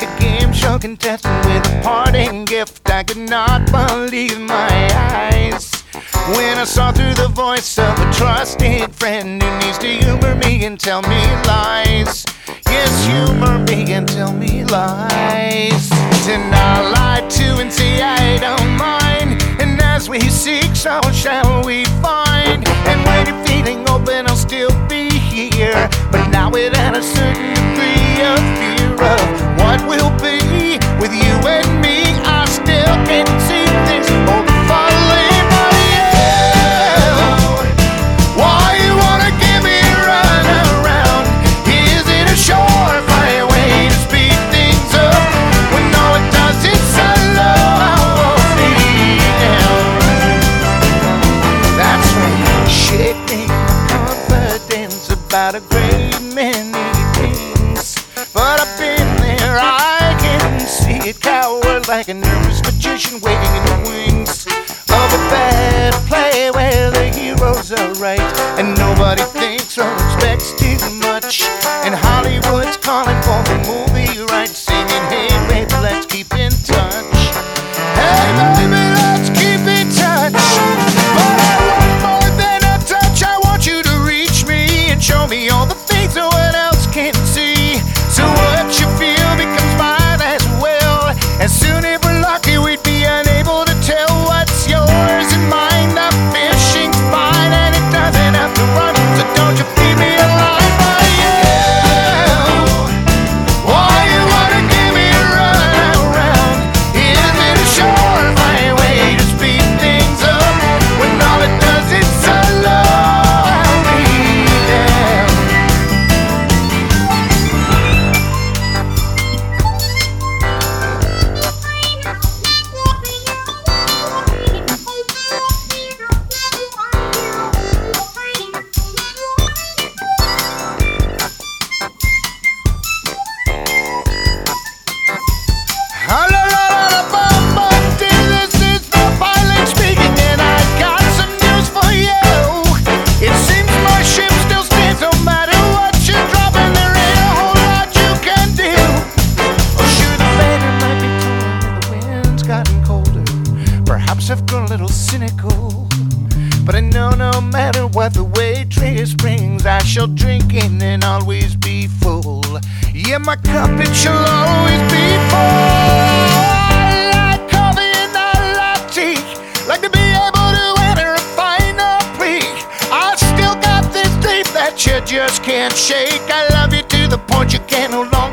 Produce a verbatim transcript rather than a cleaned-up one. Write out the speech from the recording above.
a game show contestant with a parting gift. I could not believe my eyes when I saw through the voice of a trusted friend who needs to humor me and tell me lies. Yes, humor me and tell me lies. And I'll lie to and say I don't mind. And as we seek, so shall we find. And when you're feeling open, I'll still be here, but now without a certain degree of fear of what will be with you and me. I still can't see things over falling, but yeah. Why you wanna give me a run around? Is it a surefire way to speed things up when all it does is slow me down? That's right, shaking confidence about a great many things, but I've been there, I can see it. Coward like a nervous magician waiting in the wings of a bad play where the heroes are right and nobody thinks or expects too much. And Hollywood's calling for the movie rights, singing, hey baby, let's keep in touch. Hey baby, let's keep in touch. But I want more than a touch. I want you to reach me and show me all the things no one else can see. So what you feel becomes mine as well. And soon if we're lucky we'd be unable to tell what's yours and mine. The fishing's fine and it doesn't have to run, so don't you feed me a line, but yeah. Why you wanna give me a run around? Is it a surefire way to speed things up when all it does is slow me down? This is the pilot speaking, and I've got some news for you. It seems my ship still stands no matter what you drop, and there ain't a whole lot you can do. Oh, sure, the banner might be torn and the wind's gotten colder. Perhaps I've grown a little cynical, but I know no matter what the waitress brings, I shall drink in and always be full. Yeah, my cup, it shall always be full. I like coffee and I like tea, like to be able to enter a final plea. I still got this faith that you just can't shake. I love you to the point you can't hold on.